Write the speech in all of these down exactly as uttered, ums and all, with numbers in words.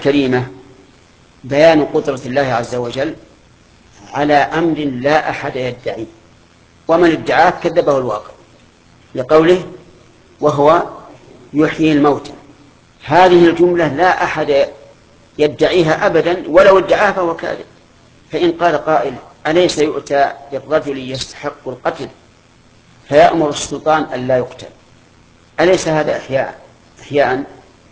كريمة بيان قدرة الله عز وجل على أمر لا أحد يدعيه، ومن ادعاه كذبه الواقع، لقوله وهو يحيي الموتى. هذه الجملة لا أحد يدعيها أبدا، ولو ادعاها فهو كاذب. فإن قال قائل أليس يؤتى بالرجل يستحق القتل فيأمر السلطان أن لا يقتل، أليس هذا إحياء إحياء؟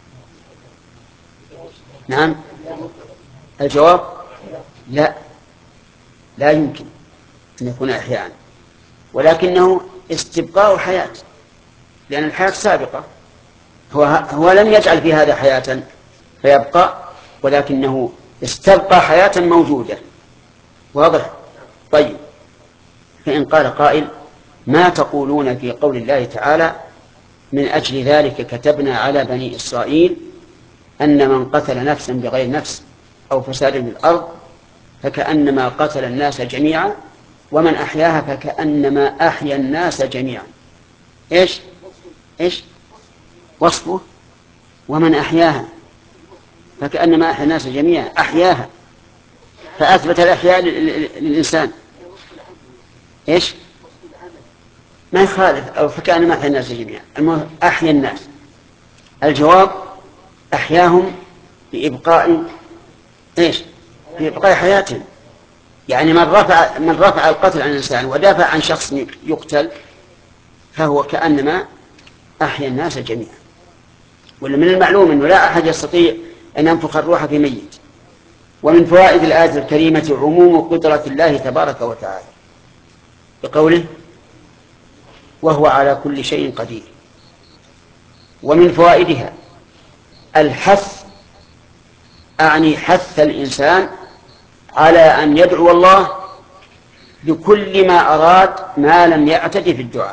نعم. الجواب لا، لا يمكن أن يكون إحياء، ولكنه استبقاء حياة، لأن الحياة سابقة. هو, هو لم يجعل في هذا حياة فيبقى، ولكنه استبقى حياة موجودة. واضح؟ طيب، فإن قال قائل ما تقولون في قول الله تعالى من أجل ذلك كتبنا على بني إسرائيل أن من قتل نفسا بغير نفس أو فساد في الأرض فكأنما قتل الناس جميعا ومن أحياها فكأنما أحيا الناس جميعا. إيش إيش وصفه؟ ومن أحياها فكأنما أحيا الناس جميعا، أحياها، فأثبت الأحياء للإنسان. إيش ما يخالف، أو فكأنما أحيا الناس جميعا، أحيا الناس. الجواب أحياهم بإبقاء إيش بإبقاء حياتهم. يعني من رفع, من رفع القتل عن الإنسان ودافع عن شخص يقتل فهو كأنما أحيا الناس جميعا. ومن المعلوم أنه لا أحد يستطيع أن ينفخ الروح في ميت. ومن فوائد الآية الكريمة عموم قدرة الله تبارك وتعالى بقوله وهو على كل شيء قدير. ومن فوائدها الحث، أعني حث الإنسان على أن يدعو الله بكل ما أراد ما لم يعتد في الدعاء.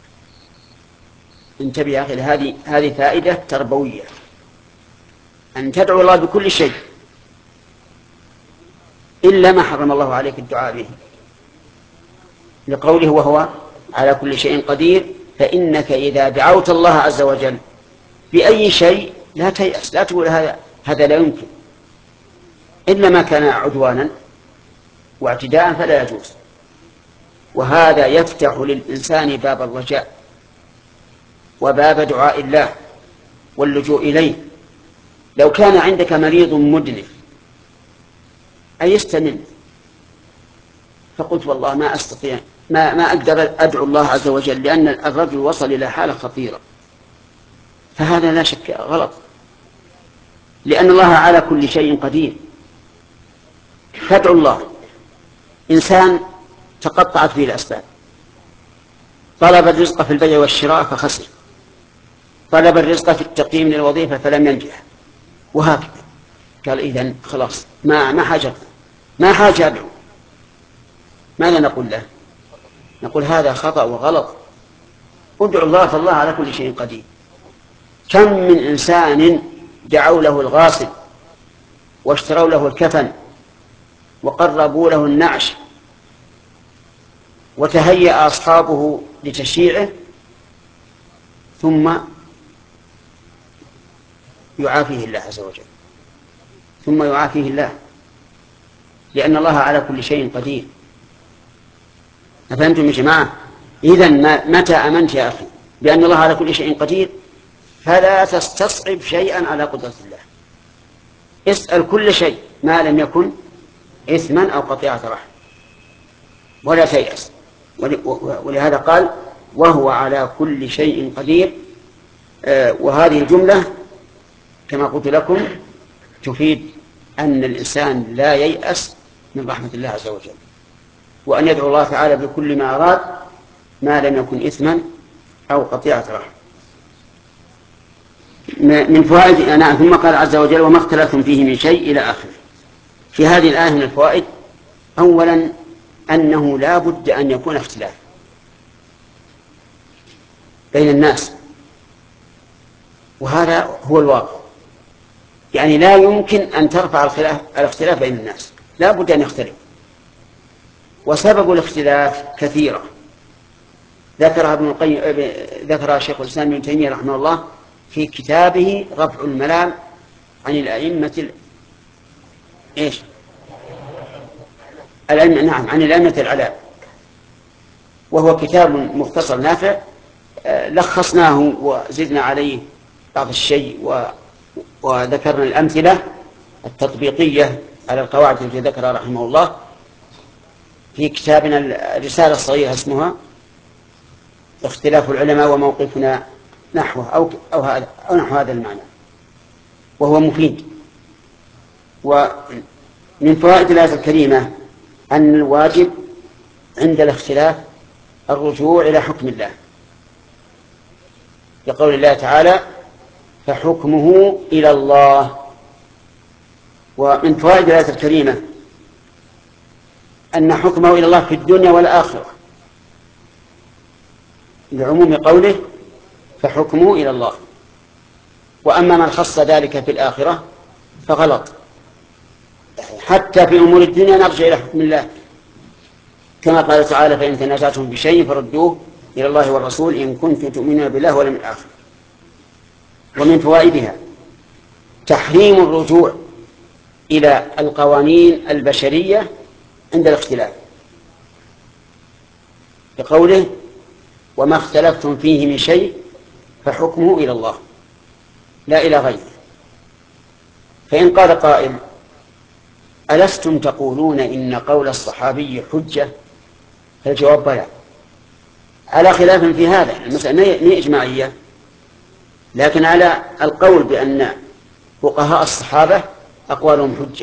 انتبه يا أخي، هذه هذه فائدة تربوية، أن تدعو الله بكل شيء إلا ما حرم الله عليك الدعاء به، لقوله وهو على كل شيء قدير. فإنك إذا دعوت الله عز وجل بأي شيء لا تيأس، لا تقول هذا هذا لا يمكن، إلا ما كان عدوانا واعتداء فلا يجوز. وهذا يفتح للإنسان باب الرجاء وباب دعاء الله واللجوء إليه. لو كان عندك مريض مدنف أيست منه فقلت والله ما أستطيع ما, ما أقدر أدعو الله عز وجل لأن الرجل وصل إلى حالة خطيرة، فهذا لا شك غلط، لأن الله على كل شيء قدير. فادعو الله. إنسان تقطعت به الأسباب، طلب الرزق في البيع والشراء فخسر، طلب الرزق في التقييم للوظيفة فلم ينجح، وهكذا. قال إذن خلاص ما ما حاجة ما حاجة أدعو. ماذا نقول له؟ نقول هذا خطأ وغلط. ادعو الله، فالله على كل شيء قدير. كم من إنسان دعوا له الغاصب واشتروا له الكفن وقربوا له النعش وتهيأ أصحابه لتشييعه ثم يعافيه الله عز وجل، ثم يعافيه الله، لأن الله على كل شيء قدير. أفهمتم يا جماعة؟ إذن متى أمنت يا أخي بأن الله على كل شيء قدير فلا تستصعب شيئا على قدرة الله. اسأل كل شيء ما لم يكن إثما أو قطيعة رحم، ولا تيأس. ولهذا قال وهو على كل شيء قدير. وهذه الجملة كما قلت لكم تفيد أن الإنسان لا ييأس من رحمة الله عز وجل، وأن يدعو الله تعالى بكل ما أراد ما لم يكن إثما أو قطيعة رحم. من فوائد أنا ثم قال عز وجل وما اختلفتم فيه من شيء إلى آخره. في هذه الآية من الفوائد أولا أنه لا بد أن يكون اختلاف بين الناس، وهذا هو الواقع. يعني لا يمكن أن ترفع الخلاف الاختلاف بين الناس، لا بد أن يختلف. وسبب الاختلاف كثيرة ذكرها ابن القيم، ذكرها شيخ الإسلام ابن تيمية رحمه الله في كتابه رفع الملام عن الأئمة إيش العلم؟ نعم، عن الأئمة الأعلام، وهو كتاب مختصر نافع، لخصناه وزدنا عليه بعض الشيء و... وذكرنا الأمثلة التطبيقية على القواعد التي ذكرها رحمه الله في كتابنا الرسالة الصغيرة اسمها اختلاف العلماء وموقفنا نحوه أو, أو, هذا أو نحو هذا المعنى، وهو مفيد. ومن فوائد الآية الكريمة أن الواجب عند الاختلاف الرجوع إلى حكم الله، لقول الله تعالى فحكمه إلى الله. ومن فوائد الآية الكريمة أن حكمه إلى الله في الدنيا والآخرة، لعموم قوله فحكمه إلى الله. وأما من خص ذلك في الآخرة فغلط، حتى في أمور الدنيا نرجع إلى حكم الله، كما قال تعالى فإن تنازعتم بشيء فردوه إلى الله والرسول إن كنتم تؤمنون بالله واليوم الآخر. ومن فوائدها تحريم الرجوع إلى القوانين البشرية عند الاختلاف، بقوله وما اختلفتم فيه من شيء فحكمه إلى الله لا إلى غيره. فإن قال قائل ألستم تقولون إن قول الصحابي حجة؟ فالجواب بلى، على خلاف في هذا، المسألة ما إجماعية، لكن على القول بأن فقهاء الصحابة أقوالهم حجة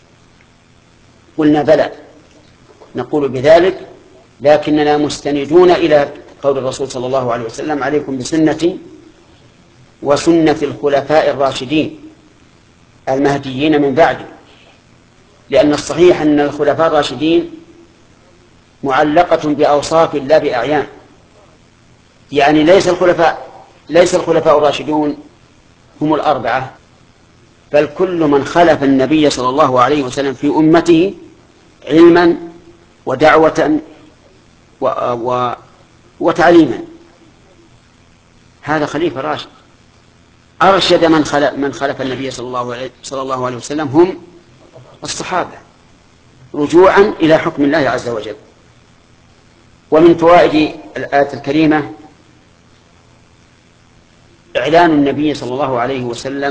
قلنا بلى، نقول بذلك، لكننا مستندون إلى قول الرسول صلى الله عليه وسلم عليكم بسنتي وسنة الخلفاء الراشدين المهديين من بعدي، لأن الصحيح أن الخلفاء الراشدين معلقة بأوصاف لا بأعيان، يعني ليس الخلفاء ليس الخلفاء الراشدون هم الأربعة، بل كل من خلف النبي صلى الله عليه وسلم في أمته علما ودعوة و... و... وتعليما، هذا خليفة راشد. أرشد من خلف, من خلف النبي صلى الله عليه... صلى الله عليه وسلم هم الصحابة، رجوعا إلى حكم الله عز وجل. ومن فوائد الآية الكريمة إعلان النبي صلى الله عليه وسلم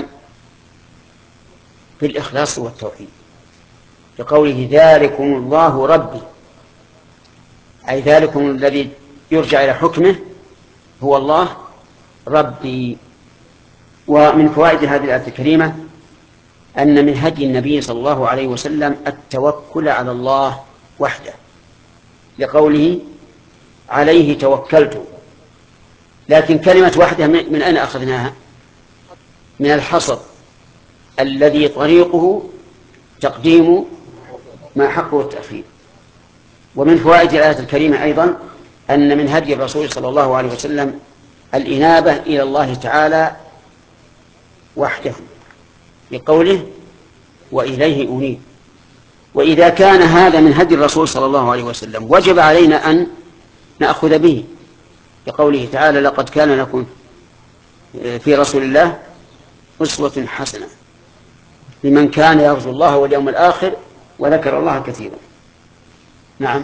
بالإخلاص والتوحيد، بقوله ذلكم الله ربي، أي ذلكم الذي يرجع إلى حكمه هو الله ربي. ومن فوائد هذه الآية الكريمة أن من هدي النبي صلى الله عليه وسلم التوكل على الله وحده، لقوله عليه توكلت. لكن كلمة وحده من أين أخذناها؟ من الحصر الذي طريقه تقديم ما حقه التأخير. ومن فوائد الآية الكريمة أيضا أن من هدي الرسول صلى الله عليه وسلم الإنابة إلى الله تعالى وحده، بقوله وإليه أنيب. وإذا كان هذا من هدي الرسول صلى الله عليه وسلم وجب علينا أن نأخذ به، بقوله تعالى لقد كان لكم في رسول الله أسوة حسنة لمن كان يرجو الله واليوم الآخر وذكر الله كثيرا. نعم.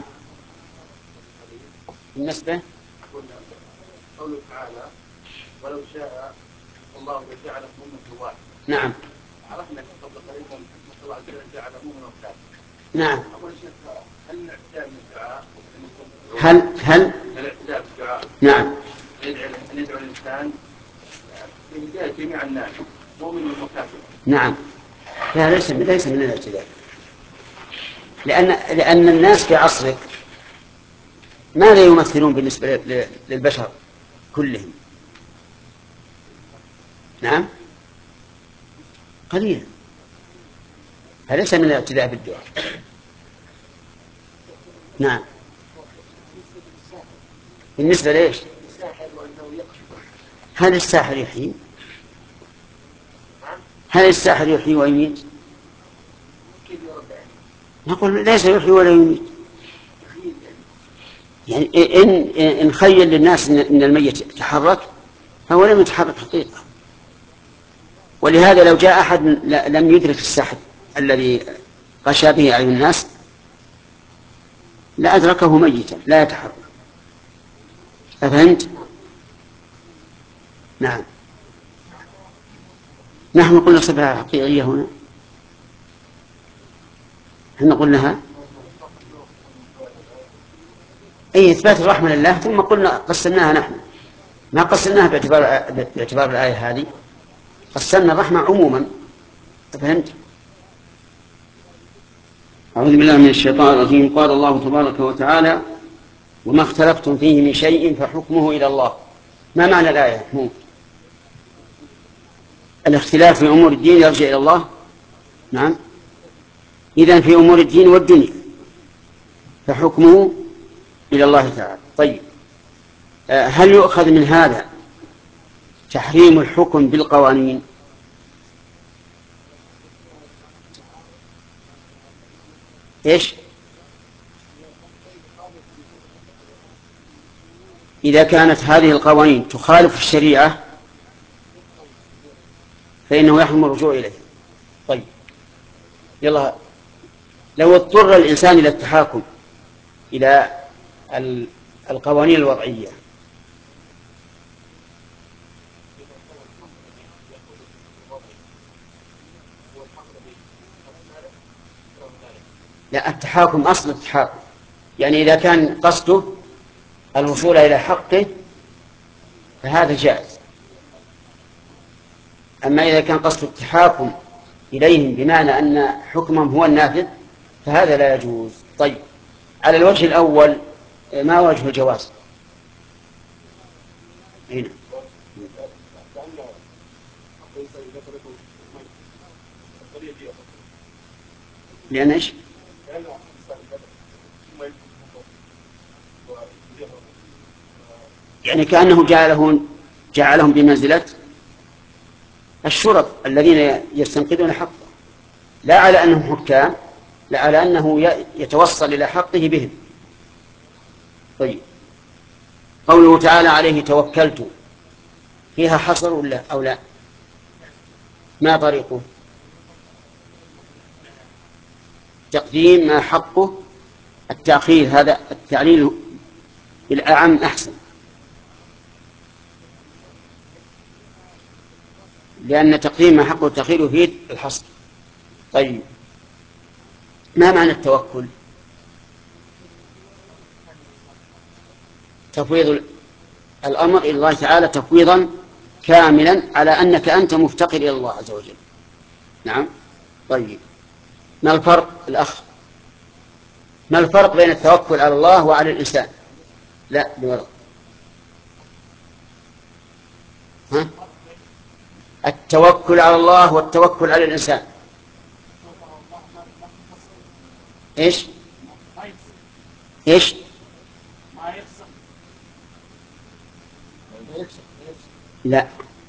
بالنسبة قوله تعالى ولو شاء الله لجعلكم أمة واحدة. نعم. عرفنا قبل قليل أن الله عز وجل جعل أمة واحدة. نعم. أول شيء هل الاعتداء من الدعاء؟ هل هل الاعتداء بالدعاء. نعم. أن يدعو الإنسان بهداية جميع الناس مؤمن وكافر. نعم. لا ليس ليس من الاعتداء، لأن لأن الناس في عصرك ماذا يمثلون بالنسبة للبشر كلهم؟ نعم قليلا، فليس من الاعتداء بالدعاء. نعم. بالنسبة ليش؟ هل الساحر يحيي؟ هل الساحر يحيي ويميت؟ نقول ليس يحيي ولا يميت، يعني إن إن خيل للناس إن الميت يتحرك فهو لم يتحرك حقيقة. ولهذا لو جاء أحد لم يدرك السحر الذي غشى به أعين الناس لأدركه ميتا لا يتحرك. أفهمت؟ نعم. نحن قلنا صفة حقيقية هنا، احنا قلناها أي إثبات الرحمة لله، ثم قلنا قسمناها نحن، ما قسمناها باعتبار باعتبار الآية هذه، قسمنا الرحمة عموما. فهمت؟ أعوذ بالله من الشيطان الرجيم. قال الله تبارك وتعالى: وما اختلفتم فيه من شيء فحكمه إلى الله. ما معنى الآية؟ مو الاختلاف في أمور الدين يرجع إلى الله. نعم، إذن في أمور الدين والدنيا فحكمه إلى الله تعالى. طيب، هل يؤخذ من هذا تحريم الحكم بالقوانين؟ إيش؟ إذا كانت هذه القوانين تخالف الشريعة فإنه يحرم الرجوع إليه. طيب، يلا، لو اضطر الإنسان إلى التحاكم إلى القوانين الوضعية، لا، التحاكم أصل التحاكم، يعني إذا كان قصده الوصول إلى حقه فهذا جائز. أما إذا كان قصد التحاكم إليهم بمعنى أن حكمهم هو النافذ فهذا لا يجوز. طيب، على الوجه الأول ما وجه الجواز؟ هنا لأن إيش؟ يعني كأنه جعلهم جعلهم بمنزلة الشرط الذين يستنقذون حقه، لا على أنهم حكام، لا على أنه يتوصل إلى حقه بهم. طيب، قوله تعالى: عليه توكلت، فيها حصر ولا أو لا؟ ما طريقه؟ تقديم ما حقه التأخير، هذا التعليل بالأعم أحسن، لأن تقديم ما حقه التأخير يفيد الحصر. طيب، ما معنى التوكل؟ تفويض الأمر إلى الله تعالى تفويضا كاملا على أنك أنت مفتقر إلى الله عز وجل. نعم. طيب، ما الفرق الأخ؟ ما الفرق بين التوكل على الله وعلى الإنسان؟ لا، بورق. ها؟ التوكل على الله والتوكل على الإنسان إيش؟ إيش؟ لا،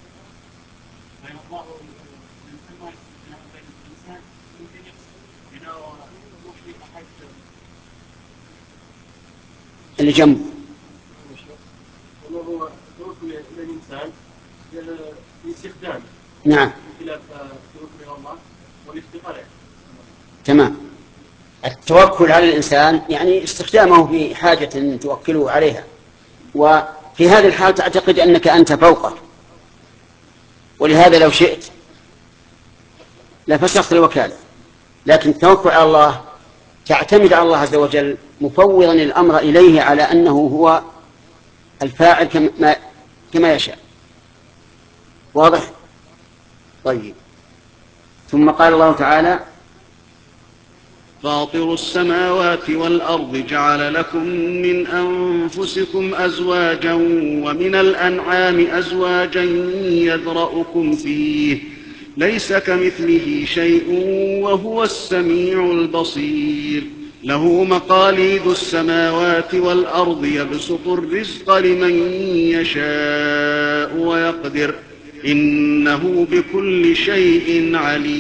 اللي جنبه. هو توكل إلى الإنسان باستخدامه. نعم، بخلاف التوكل إلى الله والافتقار. تمام. التوكل على الإنسان يعني استخدامه في حاجة توكله عليها، وفي هذه الحال تعتقد أنك أنت فوقه، ولهذا لو شئت لفسخت الوكالة. لكن التوكل على الله تعتمد على الله عز وجل مفوضا الأمر إليه على أنه هو الفاعل كما, كما يشاء. واضح؟ طيب، ثم قال الله تعالى: فاطر السماوات والأرض جعل لكم من أنفسكم أزواجا ومن الأنعام أزواجا يذرأكم فيه ليس كمثله شيء وهو السميع البصير له مقاليد السماوات والأرض يبسط الرزق لمن يشاء ويقدر إنه بكل شيء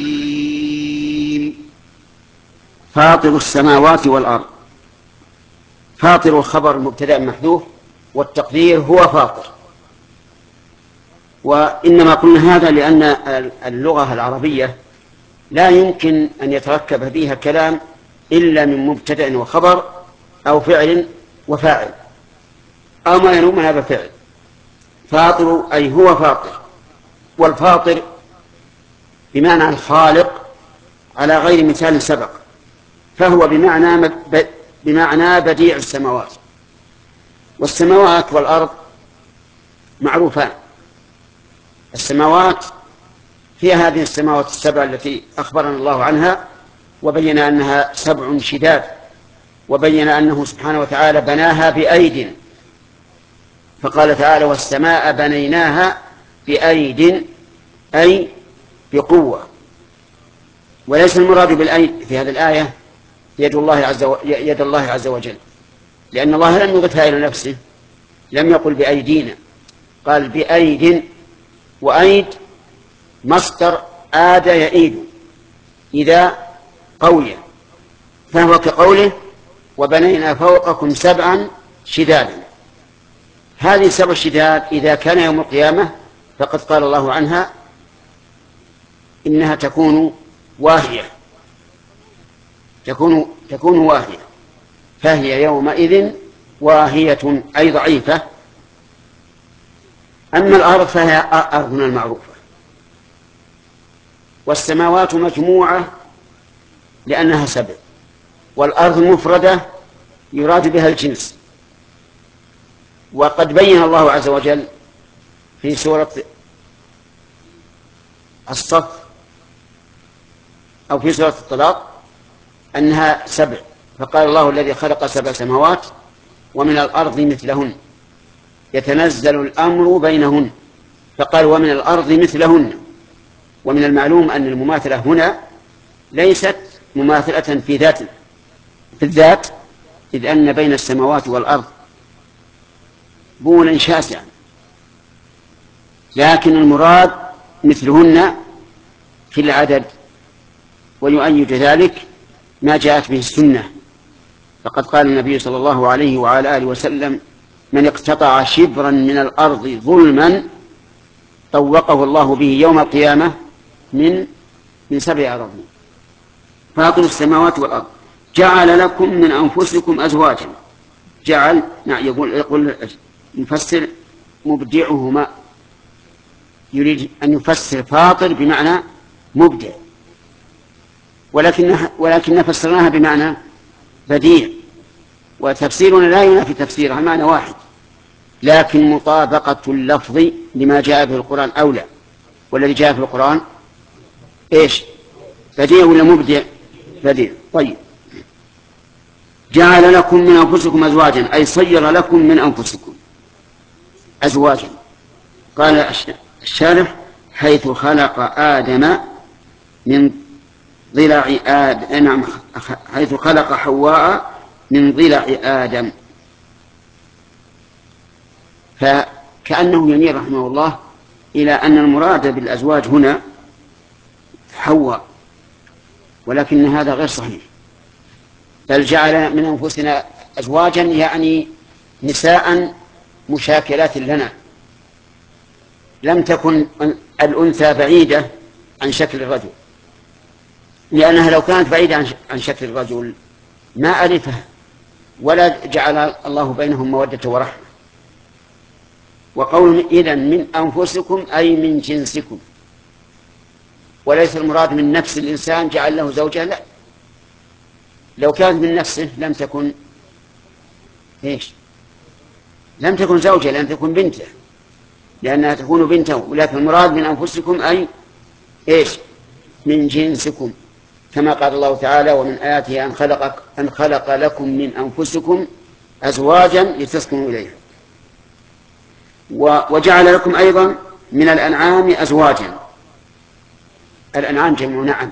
عليم. فاطر السماوات والأرض. فاطر الخبر مبتدأ محذوف، والتقدير هو فاطر. وإنما قلنا هذا لأن اللغة العربية لا يمكن أن يتركب فيها كلام إلا من مبتدأ وخبر أو فعل وفاعل أو ما ينوب من هذا الفعل. فاطر أي هو فاطر، والفاطر بمعنى الخالق على غير مثال سبق، فهو بمعنى بمعنى بديع السماوات. والسماوات والأرض معروفان. السماوات هي هذه السماوات السبع التي أخبرنا الله عنها، وبين أنها سبع شداد، وبين أنه سبحانه وتعالى بناها بأيد، فقال تعالى والسماء بنيناها بأيد أي بقوة. وليس المراد بالأيد في هذه الآية يد الله عز و... يد الله عز وجل، لأن الله لم يضفها إلى نفسه، لم يقل بأيدينا، قال بأيد. وأيد مصدر آد يئيد إذا قوية، فهو كقوله وبنينا فوقكم سبعا شدادا. هذه سبع شداد إذا كان يوم القيامة فقد قال الله عنها إنها تكون واهية، تكون تكون واهية، فهي يومئذ واهية أي ضعيفة. أما الأرض فهي أرضنا المعروفة. والسماوات مجموعة لأنها سبع، والأرض مفردة يراد بها الجنس. وقد بين الله عز وجل في سورة الصف أو في سورة الطلاق أنها سبع، فقال الله الذي خلق سبع سماوات ومن الأرض مثلهن يتنزل الأمر بينهن، فقال ومن الأرض مثلهن. ومن المعلوم أن المماثلة هنا ليست مماثلة في ذات في الذات، إذ أن بين السماوات والأرض بونا شاسعا، لكن المراد مثلهن في العدد. ويؤيد ذلك ما جاءت به السنة، فقد قال النبي صلى الله عليه وعلى آله وسلم من اقتطع شبرا من الأرض ظلما طوقه الله به يوم القيامة من من سبع أراضين. فاطر السماوات والأرض جعل لكم من أنفسكم أزواجا. جعل نعم يقول يقول يفسر مبدعهما، يريد أن يفسر فاطر بمعنى مبدع، ولكن ولكن فسرناها بمعنى بديع، وتفسيرنا لا ينافي تفسيرها، معنى واحد، لكن مطابقة اللفظ لما جاء به القرآن أولى. والذي جاء في القرآن إيش؟ بديع ولا مبدع؟ بديع. طيب، جعل لكم من أنفسكم أزواجا أي صير لكم من أنفسكم أزواجا. قال الشارح حيث خلق آدم من ضلع آدم، نعم حيث خلق حواء من ضلع آدم. فكأنه يميل رحمه الله إلى أن المراد بالأزواج هنا حواء، ولكن هذا غير صحيح، بل جعل من أنفسنا أزواجا يعني نساء مشاكلات لنا، لم تكن الأنثى بعيدة عن شكل الرجل، لأنها لو كانت بعيدة عن شكل الرجل ما ألفها ولا جعل الله بينهم مودة ورحمة. وقول إذن من أنفسكم أي من جنسكم، وليس المراد من نفس الإنسان جعل له زوجة، لا، لو كانت من نفسه لم تكن إيش؟ لم تكن زوجة، لم تكن بنته، لأنها تكون بنته. ولكن المراد من أنفسكم أي إيش؟ من جنسكم، كما قال الله تعالى ومن آياته أن خلق, أن خلق لكم من أنفسكم أزواجا لتسكنوا إليها. وجعل لكم أيضا من الأنعام أزواجا. الأنعام جمع نعم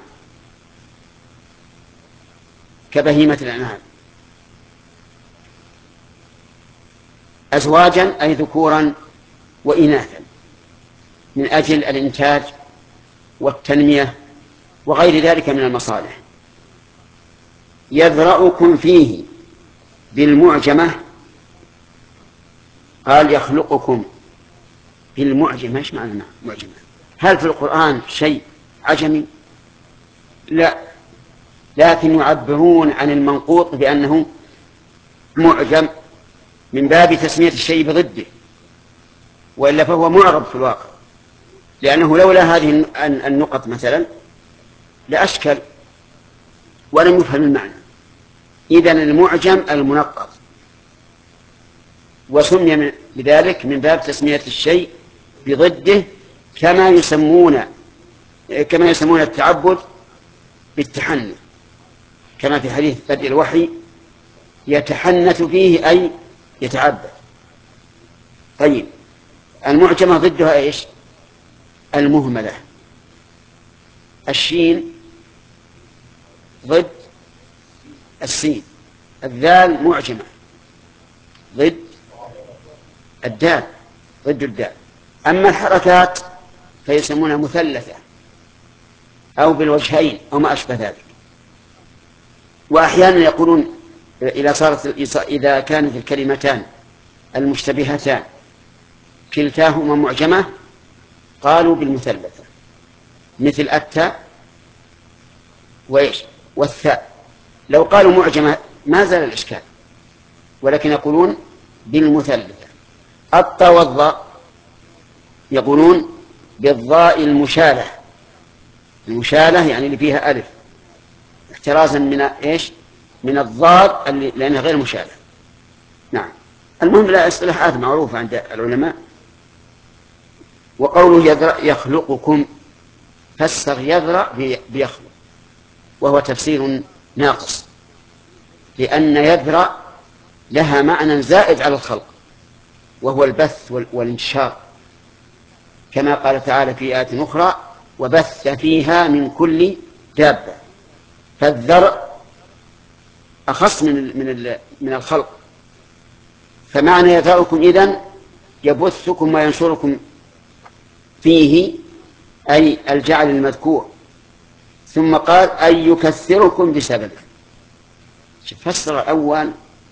كبهيمة الأنعام. أزواجا أي ذكورا وإناثا من أجل الإنتاج والتنمية وغير ذلك من المصالح. يذرأكم فيه بالمعجمة، قال يخلقكم بالمعجمة. ايش معنى معجمة؟ هل في القرآن شيء عجمي؟ لا، لكن يعبرون عن المنقوط بأنه معجم من باب تسمية الشيء بضده، وإلا فهو معرب في الواقع، لأنه لولا هذه النقط مثلا لأشكل ولم يفهم المعنى. إذن المعجم المنقط، وسمي بذلك من باب تسمية الشيء بضده، كما يسمون كما يسمون التعبد بالتحنث، كما في حديث بدء الوحي يتحنث فيه أي يتعبد. طيب، المعجمة ضدها إيش؟ المهملة. الشين ضد السين، الذال معجمة ضد الدال، ضد الدال. أما الحركات فيسمونها مثلثة أو بالوجهين أو ما أشبه ذلك. وأحيانا يقولون إذا صارت إذا كانت الكلمتان المشتبهتان كلتاهما معجمة قالوا بالمثلثة، مثل التاء وإيش والثاء. لو قالوا معجمة ما زال الإشكال، ولكن يقولون بالمثلثة. الطاء والضاء يقولون بالضاء المشالة، المشالة يعني اللي فيها ألف، احترازا من إيش؟ من الضاد اللي لأنها غير مشالة. نعم. المهم لا اصطلاحات معروفة عند العلماء. وقوله يذرأ يخلقكم، فسر يذرأ بيخلق، وهو تفسير ناقص، لأن يذرأ لها معنى زائد على الخلق، وهو البث والانتشار، كما قال تعالى في آيات أخرى وبث فيها من كل دابة. فالذرء أخص من من من الخلق، فمعنى يذرأكم إذن يبثكم وينشركم فيه، أي الجعل المذكور. ثم قال أي يكثركم بسببه. فسر الأول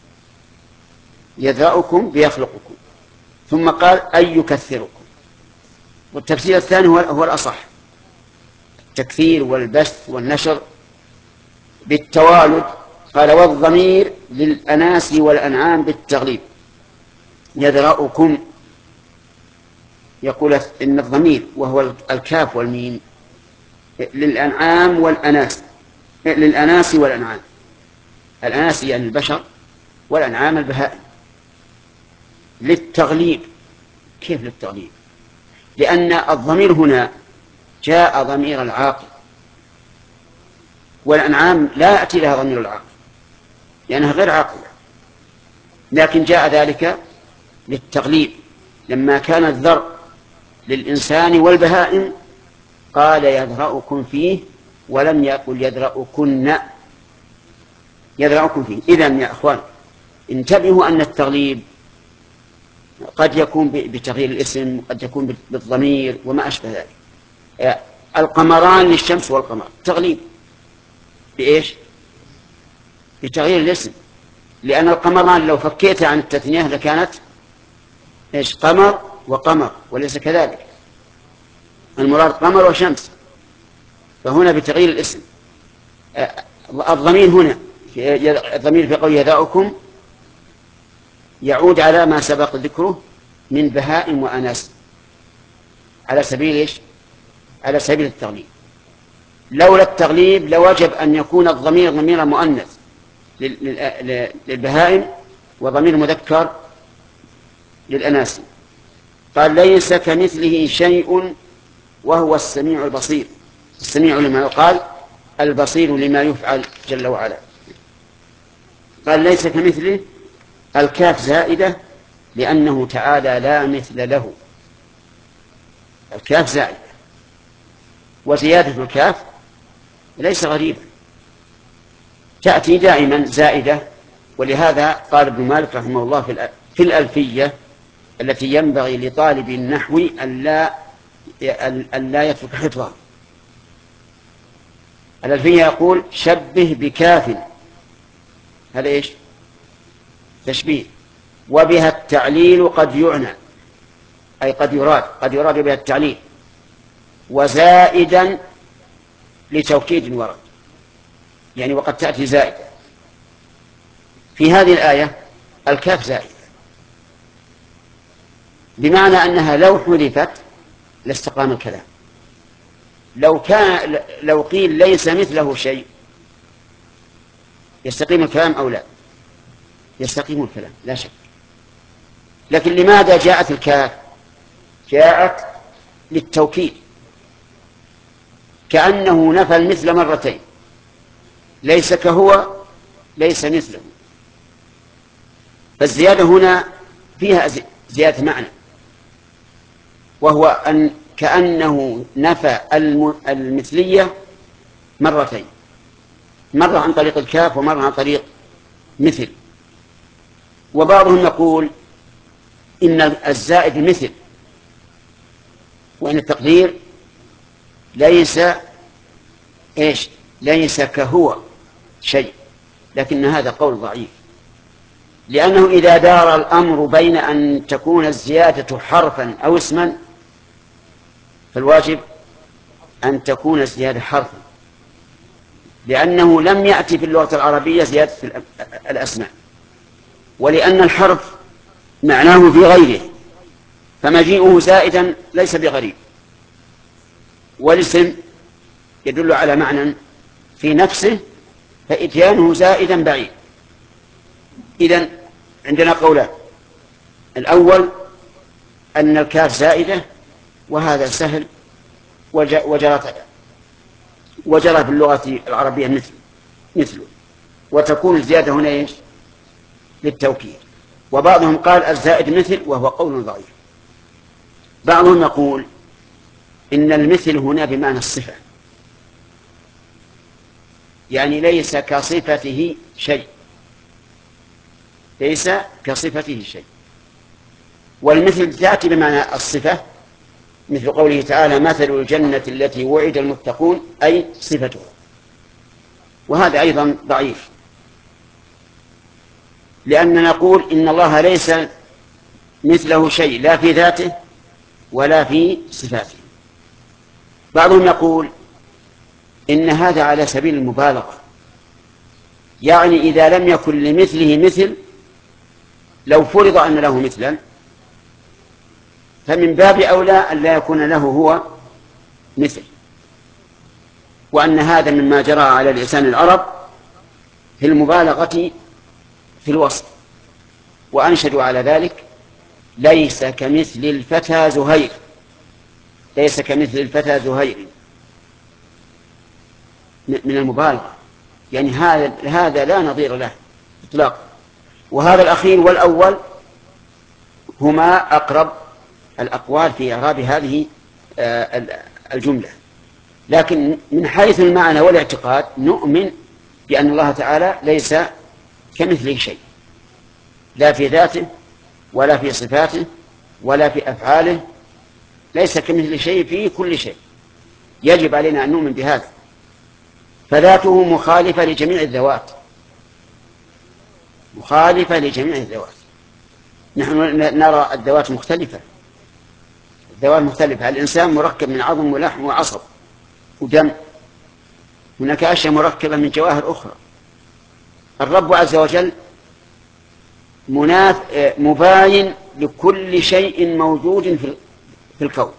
يذرأكم بيخلقكم، ثم قال أي يكثركم. والتفسير الثاني هو الأصح، التكثير والبث والنشر بالتوالد. قال والضمير للأناس والأنعام بالتغليب. يذرأكم يقول إن الضمير وهو الكاف والميم للأنعام والأناس، للأناس والأنعام، الأناس يعني البشر والأنعام البهائم، للتغليب. كيف للتغليب؟ لأن الضمير هنا جاء ضمير العاقل، والأنعام لا يأتي لها ضمير العاقل لأنها غير عاقلة، لكن جاء ذلك للتغليب. لما كان الذرء للإنسان والبهائم قال يذرأكم فيه، ولم يقل يذرأكن، يذرأكم فيه. إذن يا أخوان انتبهوا أن التغليب قد يكون بتغيير الاسم، قد يكون بالضمير وما أشبه ذلك. القمران للشمس والقمر تغليب بإيش؟ بتغيير الاسم، لأن القمران لو فكيت عن التثنية لكانت إيش؟ قمر وقمر، وليس كذلك، المراد قمر وشمس. فهنا بتغيير الاسم. الضمير هنا الضمير في قول يذرأكم يعود على ما سبق ذكره من بهائم وأناس على سبيل إيش؟ على سبيل التغليب. لولا التغليب لوجب أن يكون الضمير ضمير مؤنث للبهائم وضمير مذكر للأناس. قال ليس كمثله شيء وهو السميع البصير، السميع لما يقال، البصير لما يفعل جل وعلا. قال ليس كمثله، الكاف زائدة لأنه تعالى لا مثل له، الكاف زائدة، وزيادة الكاف ليس غريبا، تأتي دائما زائدة. ولهذا قال ابن مالك رحمه الله في الألفية التي ينبغي لطالب النحو أن لا أن لا يترك حفظها. الألفية يقول شبه بكاف، هذا إيش؟ تشبيه. وبها التعليل قد يعنى، أي قد يراد، قد يراد بها التعليل. وزائدا لتوكيد ورد، يعني وقد تأتي زائدة. في هذه الآية الكاف زائدة، بمعنى أنها لو حذفت لاستقام الكلام. لو كان لو قيل ليس مثله شيء يستقيم الكلام أو لا؟ يستقيم الكلام لا شك. لكن لماذا جاءت الكاف؟ جاءت للتوكيد، كأنه نفى المثل مرتين، ليس كهو ليس مثله. فالزيادة هنا فيها زيادة معنى، وهو أن كأنه نفى المثلية مرتين، مرة عن طريق الكاف ومرة عن طريق مثل. وبعضهم يقول إن الزائد مثل، وإن التقدير ليس إيش ليس كهو شيء، لكن هذا قول ضعيف، لأنه إذا دار الأمر بين أن تكون الزيادة حرفا أو اسما فالواجب أن تكون الزيادة حرفا، لأنه لم يأتي في اللغة العربية زيادة في الأسماء، ولأن الحرف معناه في غيره، فمجيئه زائدا ليس بغريب، والاسم يدل على معنى في نفسه، فإتيانه زائدا بعيد. إذن عندنا قولان: الأول أن الكاف زائدة، وهذا سهل وجرت وجرى في اللغة العربية مثل مثله، وتكون الزيادة هنا إيش؟ للتوكيد. وبعضهم قال الزائد مثل، وهو قول ضعيف. بعضهم يقول إن المثل هنا بمعنى الصفة، يعني ليس كصفته شيء، ليس كصفته شيء. والمثل تأتي بمعنى الصفة، مثل قوله تعالى: مثل الجنة التي وعد المتقون، أي صفتها. وهذا أيضا ضعيف، لأننا نقول إن الله ليس مثله شيء، لا في ذاته ولا في صفاته. بعضهم يقول إن هذا على سبيل المبالغة، يعني إذا لم يكن لمثله مثل، لو فرض أن له مثلا فمن باب أولى أن لا يكون له هو مثل، وأن هذا مما جرى على لسان العرب في المبالغة في الوصف. وأنشدوا على ذلك: ليس كمثل الفتى زهير، ليس كمثل الفتى زهير، من المبالغة، يعني هذا هذا لا نظير له إطلاقا. وهذا الأخير والأول هما أقرب الأقوال في إعراب هذه الجملة. لكن من حيث المعنى والاعتقاد نؤمن بأن الله تعالى ليس كمثله شيء، لا في ذاته ولا في صفاته ولا في أفعاله، ليس كمثله شيء في كل شيء. يجب علينا أن نؤمن بهذا. فذاته مخالفة لجميع الذوات، مخالفة لجميع الذوات. نحن نرى الذوات مختلفة، الذوات مختلفة. الإنسان مركب من عظم ولحم وعصب ودم، هناك أشياء مركبة من جواهر أخرى. الرب عز وجل مناف مباين لكل شيء موجود في الكون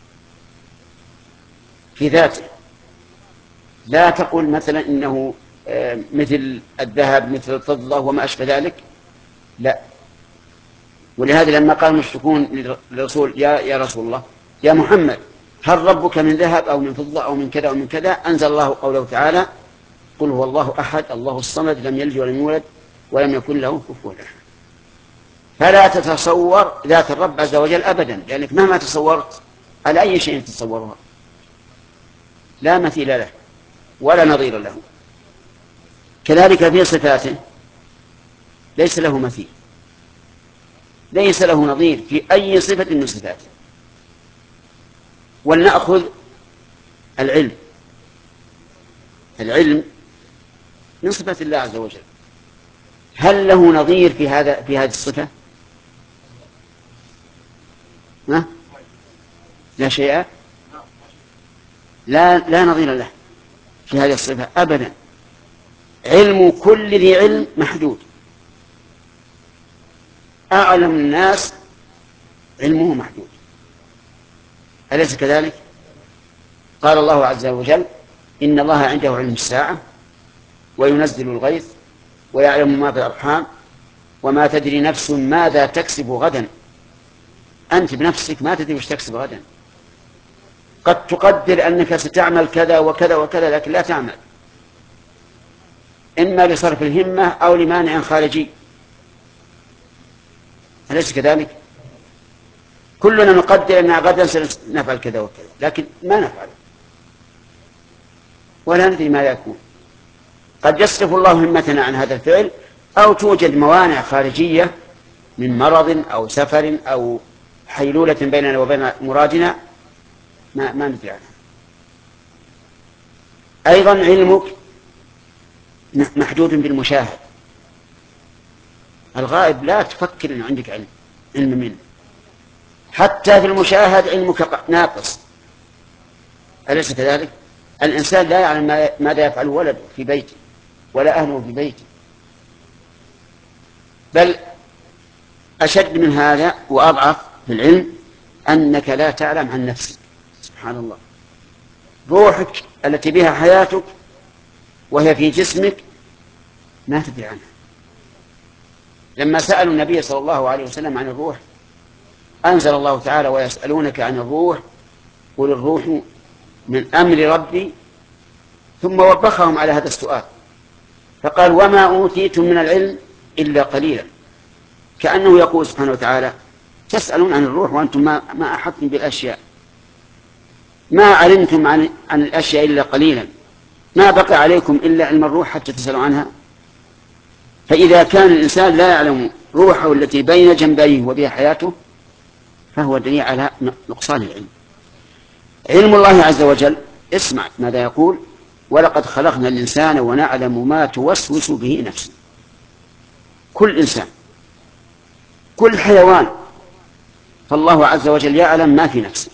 في ذاته. لا تقل مثلا إنه مثل الذهب مثل الفضة وما أشبه ذلك، لا. ولهذا لما قال المشركون للرسول: يا يا رسول الله، يا محمد، هل ربك من ذهب أو من فضة أو من كذا أو من كذا؟ أنزل الله قوله تعالى: قل هو الله أحد الله الصمد لم يلد ولم يولد ولم يكن له كفوا أحد. فلا تتصور ذات الرب عز وجل أبدا، لأنك مهما تصورت على أي شيء تتصورها لا مثيل له ولا نظير له. كذلك في صفاته ليس له مثيل، ليس له نظير في أي صفة من صفاته. ولنأخذ العلم، العلم من صفات الله عز وجل، هل له نظير في هذا في هذه الصفة؟ ها؟ لا شيء، لا لا نظير له في هذه الصفة أبدا. علم كل ذي علم محدود. أعلم الناس علمه محدود، أليس كذلك؟ قال الله عز وجل: إن الله عنده علم الساعة وينزل الغيث ويعلم ما في الأرحام وما تدري نفس ماذا تكسب غدا. أنت بنفسك ما تدري وش تكسب غدا. قد تقدر أنك ستعمل كذا وكذا وكذا، لكن لا تعمل، إما لصرف الهمة أو لمانع خارجي، أليس كذلك؟ كلنا نقدر أن غدا سنفعل كذا وكذا، لكن ما نفعل ولا ندري ما يكون. قد يصرف الله همتنا عن هذا الفعل، أو توجد موانع خارجية من مرض أو سفر أو حيلولة بيننا وبين مرادنا ما, ما ندري عنها. أيضا علمك محدود بالمشاهد. الغائب لا تفكر أن عندك علم علم منه، حتى في المشاهد علمك ناقص، أليس كذلك؟ الإنسان لا يعلم ماذا يفعل ولده في بيته ولا أهله في بيته. بل أشد من هذا وأضعف في العلم أنك لا تعلم عن نفسك. سبحان الله، روحك التي بها حياتك وهي في جسمك ما تدري عنها. لما سألوا النبي صلى الله عليه وسلم عن الروح أنزل الله تعالى: ويسألونك عن الروح قل الروح من أمر ربي، ثم وبخهم على هذا السؤال فقال: وما أوتيتم من العلم إلا قليلا. كأنه يقول سبحانه وتعالى: تسألون عن الروح وأنتم ما, ما أحطتم بالأشياء، ما علمتم عن, عن الأشياء إلا قليلا، ما بقى عليكم إلا علم الروح حتى تسألوا عنها. فإذا كان الإنسان لا يعلم روحه التي بين جنبيه وبها حياته فهو دليل على نقصان العلم. علم الله عز وجل، اسمع ماذا يقول: ولقد خلقنا الإنسان ونعلم ما توسوس به نفسه. كل إنسان، كل حيوان، فالله عز وجل يعلم ما في نفسه.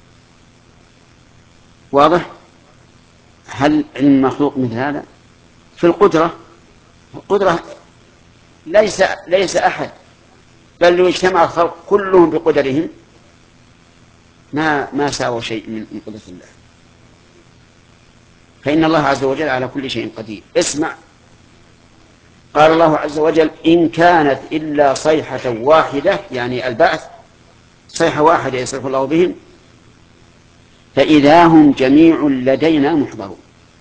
واضح؟ هل علم مخلوق مثل هذا؟ في القدرة، القدرة ليس ليس أحد، بل لو اجتمع الخلق كلهم بقدرهم ما ما ساووا شيء من قدرة الله. فإن الله عز وجل على كل شيء قدير. اسمع، قال الله عز وجل: إن كانت إلا صيحة واحدة، يعني البعث، صيحة واحدة يصرف الله بهم، فإذا هم جميع لدينا محضرون.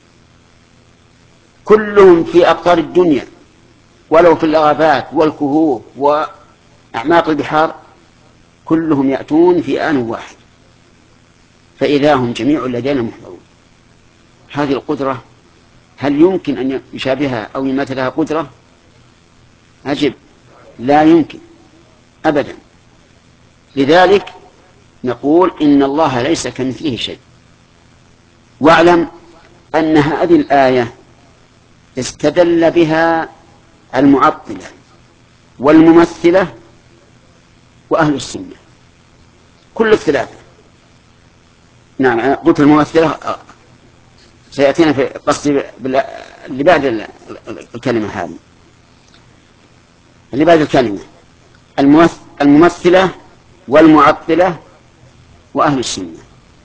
كلهم في أقطار الدنيا، ولو في الغابات والكهوف وأعماق البحار، كلهم يأتون في آن واحد، فإذا هم جميع لدينا محضرون. هذه القدرة هل يمكن أن يشابهها أو يمثلها قدرة؟ أجب، لا يمكن أبدا. لذلك نقول إن الله ليس كمثله شيء. واعلم أن هذه الآية استدل بها المعطلة والممثلة وأهل السنة كل اختلاف. نعم، قلت الممثلة سيأتينا في قصدي اللي بعد الكلمة هذه، اللي بعد الكلمة الممثلة والمعطلة وأهل السنة.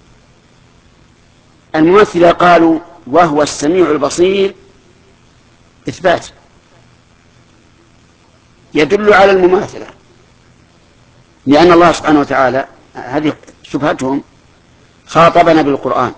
الممثلة قالوا وهو السميع البصير إثبات يدل على المماثلة، لأن الله سبحانه وتعالى، هذه شبهتهم، خاطبنا بالقرآن،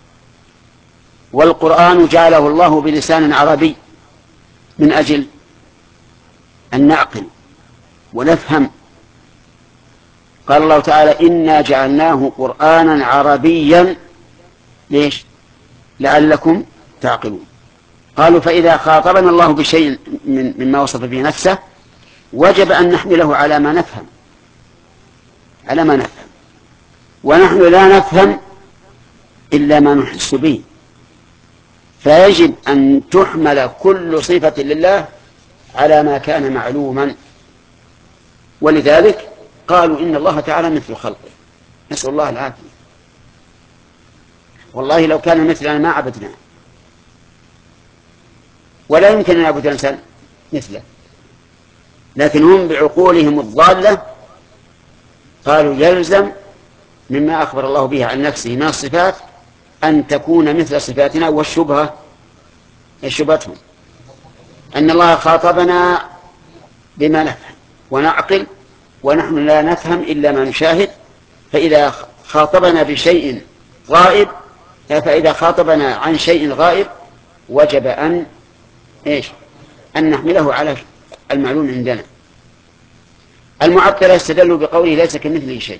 والقرآن جعله الله بلسان عربي من أجل أن نعقل ونفهم. قال الله تعالى: إنا جعلناه قرآنا عربيا ليش؟ لعلكم تعقلون. قالوا فإذا خاطبنا الله بشيء من مما وصف به نفسه وجب أن نحمله على ما نفهم، على ما نفهم، ونحن لا نفهم إلا ما نحس به، فيجب أن تحمل كل صفة لله على ما كان معلوما. ولذلك قالوا إن الله تعالى مثل خلقه، نسأل الله العافية. والله لو كان مثلنا ما عبدناه. ولا يمكن أن يعبد الإنسان مثله، لكن هم بعقولهم الضالة قالوا يلزم مما أخبر الله به عن نفسه من الصفات أن تكون مثل صفاتنا. والشبهة شبهتهم أن الله خاطبنا بما نفهم ونعقل ونحن لا نفهم إلا ما نشاهد، فإذا خاطبنا بشيء غائب فإذا خاطبنا عن شيء غائب وجب أن إيش أن نحمله على المعلوم عندنا. المعطلة استدلوا بقوله ليس كمثله شيء،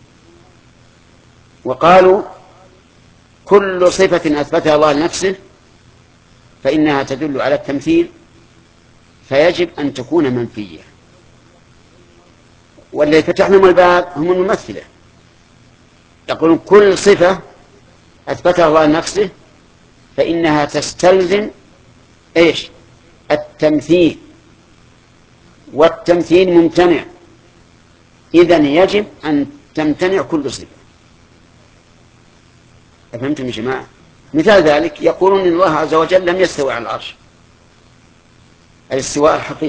وقالوا كل صفة أثبتها الله لنفسه فإنها تدل على التمثيل فيجب أن تكون منفية. والذي فتح لهم الباب هم الممثلة، يقولون كل صفة أثبتها الله لنفسه فإنها تستلزم إيش التمثيل، والتمثيل ممتنع، إذن يجب أن تمتنع كل صفة. أفهمتم يا جماعة؟ مثال ذلك يقولون إن الله عز وجل لم يستوي على العرش الاستواء الحقيقي،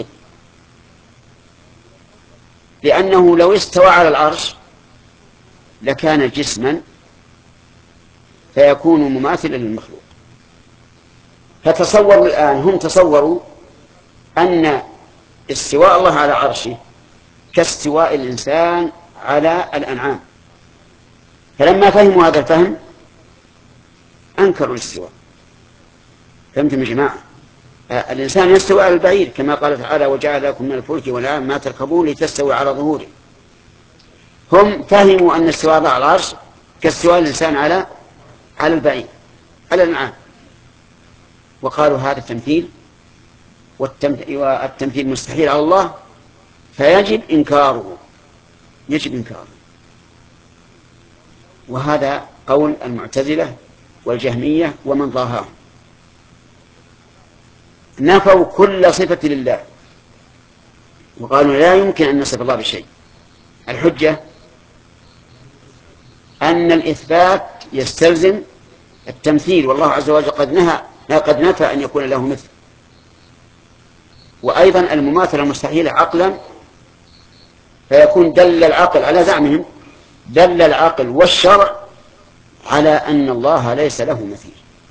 لأنه لو استوى على العرش لكان جسما فيكون مماثلا للمخلوق. فتصوروا الآن هم تصوروا أن استواء الله على عرشه كاستواء الإنسان على الأنعام، فلما فهموا هذا الفهم أنكروا الاستواء. فهمتم يا جماعة؟ الإنسان يستوي على البعير كما قال تعالى وجعل لكم من الفلك والأنعام ما تركبون لتستوي على ظهوره. هم فهموا أن استواء الله على العرش كاستواء الإنسان على على البعير على الأنعام، وقالوا هذا التمثيل والتمثيل مستحيل على الله فيجب إنكاره يجب إنكاره. وهذا قول المعتزلة والجهمية ومن ضاهاهم، نفوا كل صفة لله وقالوا لا يمكن أن نصف الله بشيء. الحجة أن الإثبات يستلزم التمثيل، والله عز وجل قد نهى قد نفى أن يكون له مثل. وأيضا المماثلة المستحيلة عقلا فيكون دل العقل على زعمهم دل العقل والشرع على أن الله ليس له مثيل،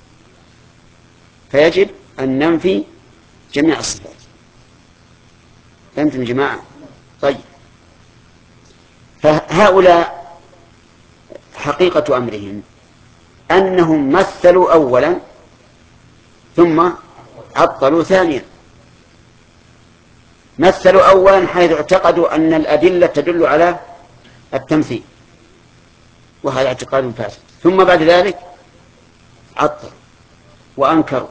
فيجب أن ننفي جميع الصفات. فهمتم يا جماعة؟ طيب، فهؤلاء حقيقة أمرهم أنهم مثلوا أولا ثم عطلوا ثانيا. مثلوا أولا حيث اعتقدوا أن الأدلة تدل على التمثيل، وهذا اعتقاد فاسد، ثم بعد ذلك عطلوا وأنكروا.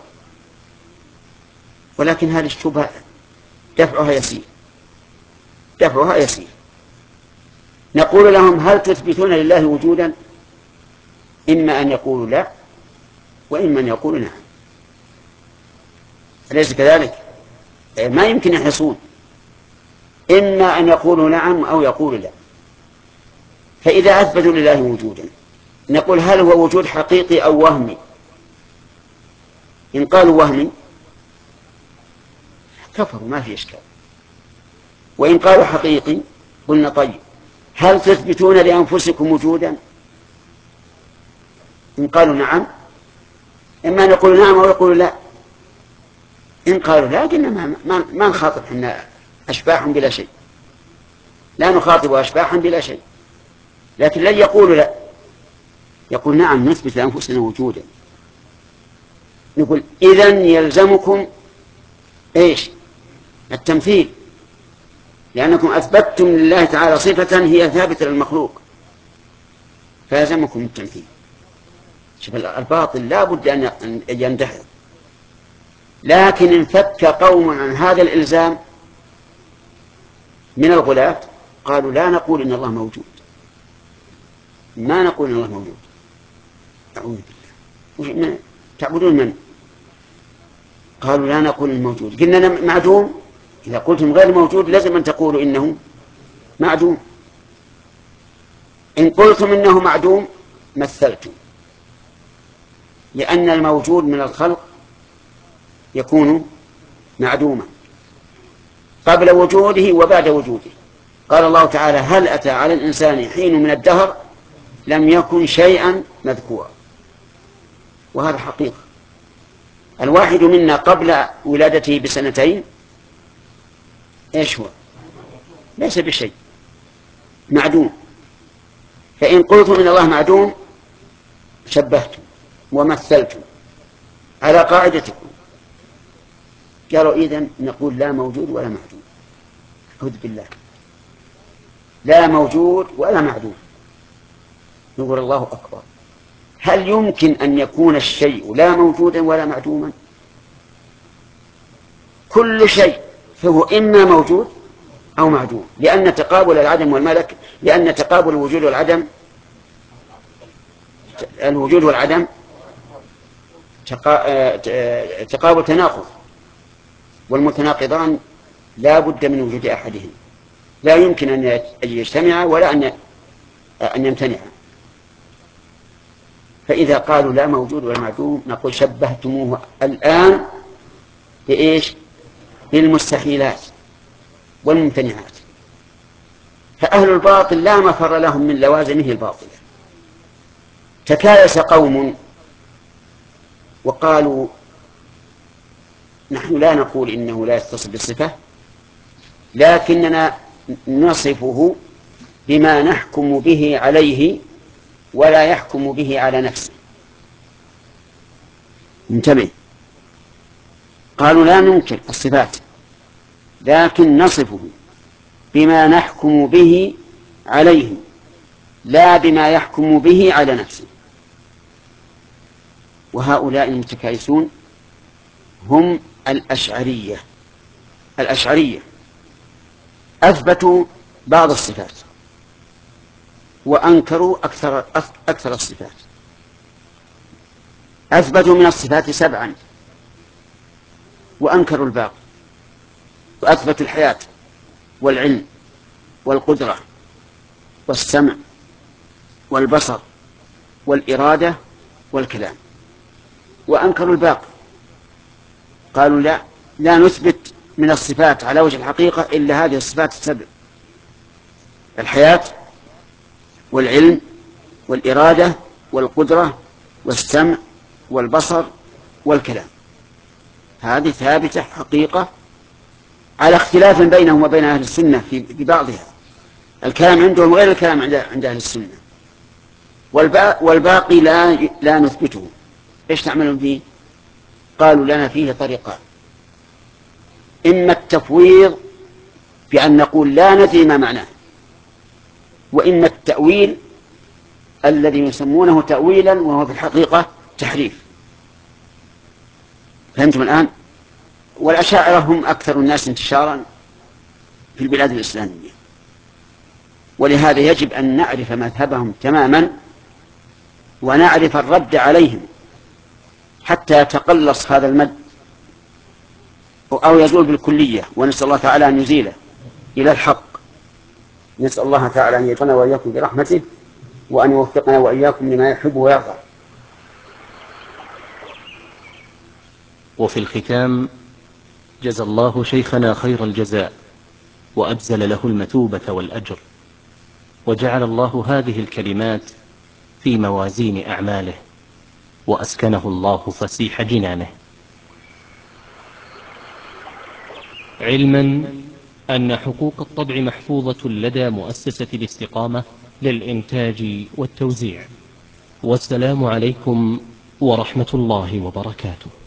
ولكن هذه الشبهة دفعها يسير دفعها يسير نقول لهم هل تثبتون لله وجودا؟ إما أن يقولوا لا وإما أن يقولوا نعم. أليس كذلك؟ ما يمكن يحصون، إما أن يقولوا نعم أو يقولوا لا. فإذا أثبتوا لله وجودا نقول هل هو وجود حقيقي أو وهمي؟ إن قالوا وهمي كفروا ما في إشكال، وإن قالوا حقيقي قلنا طيب هل تثبتون لأنفسكم وجودا؟ إن قالوا نعم إما نقول نعم أو يقولوا لا. إن قالوا لا قلنا ما, ما, ما نخاطب حنا أشباح بلا شيء، لا نخاطب أشباحا بلا شيء. لكن لن يقولوا لا، يقول نعم نثبت لأنفسنا وجودا. نقول إذن يلزمكم إيش؟ التمثيل، لأنكم أثبتتم لله تعالى صفة هي ثابتة للمخلوق فيلزمكم التمثيل. شوف الباطل لا بد أن يندحر. لكن انفك قوم عن هذا الإلزام من الغلاة قالوا لا نقول إن الله موجود، ما نقول إن الله موجود. أعوذ بالله، تعبدون من؟ قالوا لا نقول إنه موجود. قلنا معدوم، إذا قلتم غير موجود لازم أن تقولوا إنه معدوم. إن قلتم إنه معدوم مثلتم، لأن الموجود من الخلق يكون معدوما قبل وجوده وبعد وجوده. قال الله تعالى: هل أتى على الإنسان حين من الدهر لم يكن شيئا مذكورا. وهذا حقيقة. الواحد منا قبل ولادته بسنتين ايش هو؟ ليس بشيء، معدوم. فإن قلتم إن الله معدوم شبهتم ومثلتم على قاعدتكم. قالوا إذن نقول لا موجود ولا معدوم. أعوذ بالله، لا موجود ولا معدوم. نقول الله أكبر. هل يمكن أن يكون الشيء لا موجودا ولا معدوما؟ كل شيء فهو إما موجود أو معدوم، لأن تقابل العدم والملك لأن تقابل الوجود والعدم الوجود والعدم تقابل تناقض، والمتناقضان لا بد من وجود أحدهم، لا يمكن أن يجتمع ولا أن أن يمتنع. فإذا قالوا لا موجود ولا معدوم نقول شبهتموه الآن بإيش؟ بالمستحيلات والممتنعات. فأهل الباطل لا مفر لهم من لوازمه الباطلة. تكايس قوم وقالوا نحن لا نقول إنه لا يتصف بالصفة، لكننا نصفه بما نحكم به عليه ولا يحكم به على نفسه. انتبه، قالوا لا ننكر الصفات لكن نصفه بما نحكم به عليه لا بما يحكم به على نفسه. وهؤلاء المتكايسون هم الأشعرية. الأشعرية أثبتوا بعض الصفات وأنكروا أكثر, أكثر الصفات. أثبتوا من الصفات سبعا وأنكروا الباقي، وأثبتوا الحياة والعلم والقدرة والسمع والبصر والإرادة والكلام، وأنكروا الباقي. قالوا لا لا نثبت من الصفات على وجه الحقيقة إلا هذه الصفات السبع: الحياة والعلم والإرادة والقدرة والسمع والبصر والكلام. هذه ثابتة حقيقة على اختلاف بينهم وبين أهل السنة في بعضها. الكلام عندهم غير الكلام عند أهل السنة. والباقي لا لا نثبته. إيش تعملون فيه؟ قالوا لنا فيه طريقان: إما التفويض بأن نقول لا ندري ما معناه، وإما التأويل الذي يسمونه تأويلا وهو في الحقيقة تحريف. فهمتم الآن؟ والأشاعرة هم أكثر الناس انتشارا في البلاد الإسلامية، ولهذا يجب أن نعرف مذهبهم تماما ونعرف الرد عليهم حتى يتقلص هذا المد أو يزول بالكلية، ونسأل الله تعالى أن يزيله إلى الحق. نسأل الله تعالى أن يجعلنا وإياكم برحمته وأن يوفقنا وإياكم لما يحب ويرضى. وفي الختام جزى الله شيخنا خير الجزاء وأبزل له المثوبة والأجر، وجعل الله هذه الكلمات في موازين أعماله، وأسكنه الله فسيح جنانه. علما أن حقوق الطبع محفوظة لدى مؤسسة الاستقامة للإنتاج والتوزيع. والسلام عليكم ورحمة الله وبركاته.